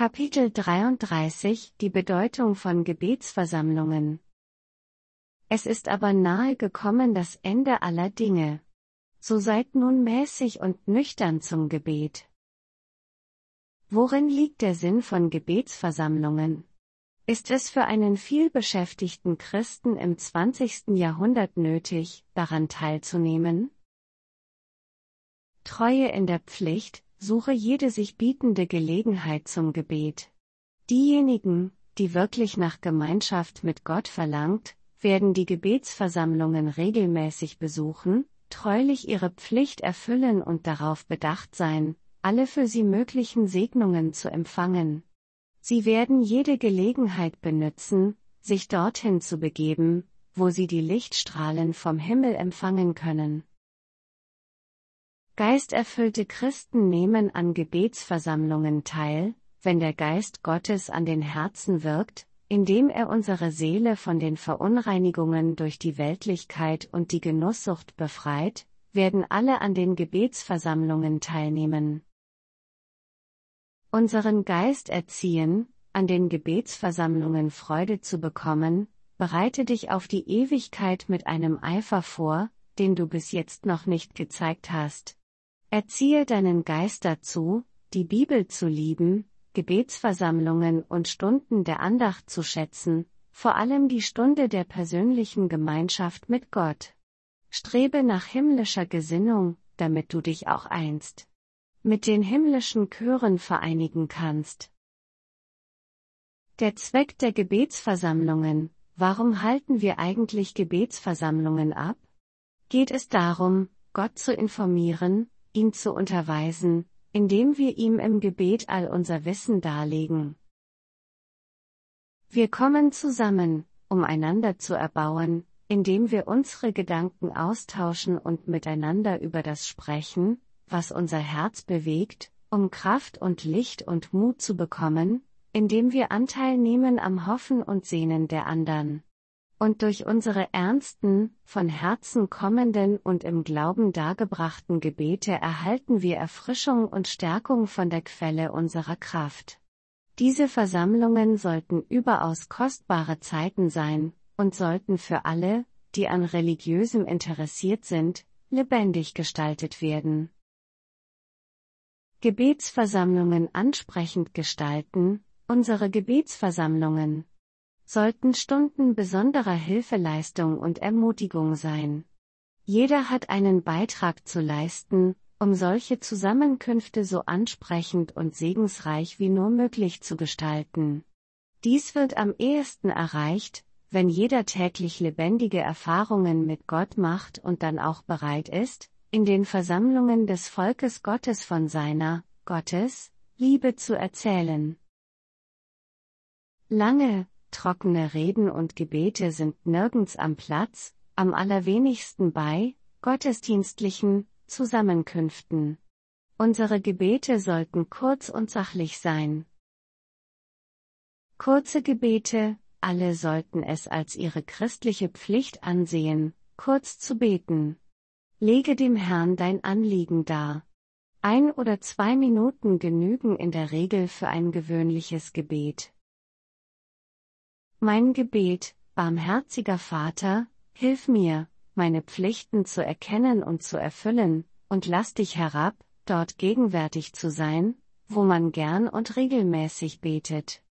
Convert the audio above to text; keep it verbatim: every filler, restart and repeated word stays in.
Kapitel dreiunddreißig Die Bedeutung von Gebetsversammlungen. Es ist aber nahe gekommen das Ende aller Dinge. So seid nun mäßig und nüchtern zum Gebet. Worin liegt der Sinn von Gebetsversammlungen? Ist es für einen vielbeschäftigten Christen im zwanzigsten Jahrhundert nötig, daran teilzunehmen? Treue in der Pflicht, suche jede sich bietende Gelegenheit zum Gebet. Diejenigen, die wirklich nach Gemeinschaft mit Gott verlangt, werden die Gebetsversammlungen regelmäßig besuchen, treulich ihre Pflicht erfüllen und darauf bedacht sein, alle für sie möglichen Segnungen zu empfangen. Sie werden jede Gelegenheit benützen, sich dorthin zu begeben, wo sie die Lichtstrahlen vom Himmel empfangen können. Geisterfüllte Christen nehmen an Gebetsversammlungen teil, wenn der Geist Gottes an den Herzen wirkt, indem er unsere Seele von den Verunreinigungen durch die Weltlichkeit und die Genusssucht befreit, werden alle an den Gebetsversammlungen teilnehmen. Unseren Geist erziehen, an den Gebetsversammlungen Freude zu bekommen, bereite dich auf die Ewigkeit mit einem Eifer vor, den du bis jetzt noch nicht gezeigt hast. Erziehe deinen Geist dazu, die Bibel zu lieben, Gebetsversammlungen und Stunden der Andacht zu schätzen, vor allem die Stunde der persönlichen Gemeinschaft mit Gott. Strebe nach himmlischer Gesinnung, damit du dich auch einst mit den himmlischen Chören vereinigen kannst. Der Zweck der Gebetsversammlungen: Warum halten wir eigentlich Gebetsversammlungen ab? Geht es darum, Gott zu informieren, ihn zu unterweisen, indem wir ihm im Gebet all unser Wissen darlegen? Wir kommen zusammen, um einander zu erbauen, indem wir unsere Gedanken austauschen und miteinander über das sprechen, was unser Herz bewegt, um Kraft und Licht und Mut zu bekommen, indem wir Anteil nehmen am Hoffen und Sehnen der anderen. Und durch unsere ernsten, von Herzen kommenden und im Glauben dargebrachten Gebete erhalten wir Erfrischung und Stärkung von der Quelle unserer Kraft. Diese Versammlungen sollten überaus kostbare Zeiten sein, und sollten für alle, die an Religiösem interessiert sind, lebendig gestaltet werden. Gebetsversammlungen ansprechend gestalten. Unsere Gebetsversammlungen sollten Stunden besonderer Hilfeleistung und Ermutigung sein. Jeder hat einen Beitrag zu leisten, um solche Zusammenkünfte so ansprechend und segensreich wie nur möglich zu gestalten. Dies wird am ehesten erreicht, wenn jeder täglich lebendige Erfahrungen mit Gott macht und dann auch bereit ist, in den Versammlungen des Volkes Gottes von seiner, Gottes, Liebe zu erzählen. Lange, trockene Reden und Gebete sind nirgends am Platz, am allerwenigsten bei gottesdienstlichen Zusammenkünften. Unsere Gebete sollten kurz und sachlich sein. Kurze Gebete: Alle sollten es als ihre christliche Pflicht ansehen, kurz zu beten. Lege dem Herrn dein Anliegen dar. Ein oder zwei Minuten genügen in der Regel für ein gewöhnliches Gebet. Mein Gebet: Barmherziger Vater, hilf mir, meine Pflichten zu erkennen und zu erfüllen, und lass dich herab, dort gegenwärtig zu sein, wo man gern und regelmäßig betet.